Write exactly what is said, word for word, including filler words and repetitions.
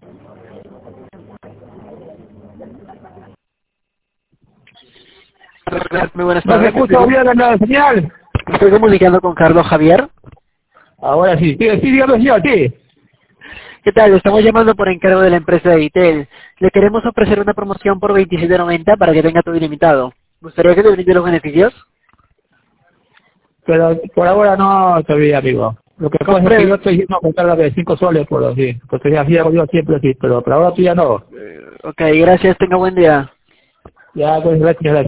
Muy buenas No se tardes. escucha bien la señal. Estoy comunicando con Carlos Javier. Ahora sí, sí, sí, dígame señor, sí. ¿Qué tal? Lo estamos llamando por encargo de la empresa de Itel. Le queremos ofrecer una promoción por veintisiete noventa para que tenga todo ilimitado. ¿Gustaría que le brinde los beneficios? Pero por ahora no todavía, amigo. Lo que pasa es que yo estoy no contar la de cinco soles por así. Porque así hago yo siempre así, pero por ahora tú ya no. Ok, gracias. Tenga buen día. Ya, pues gracias.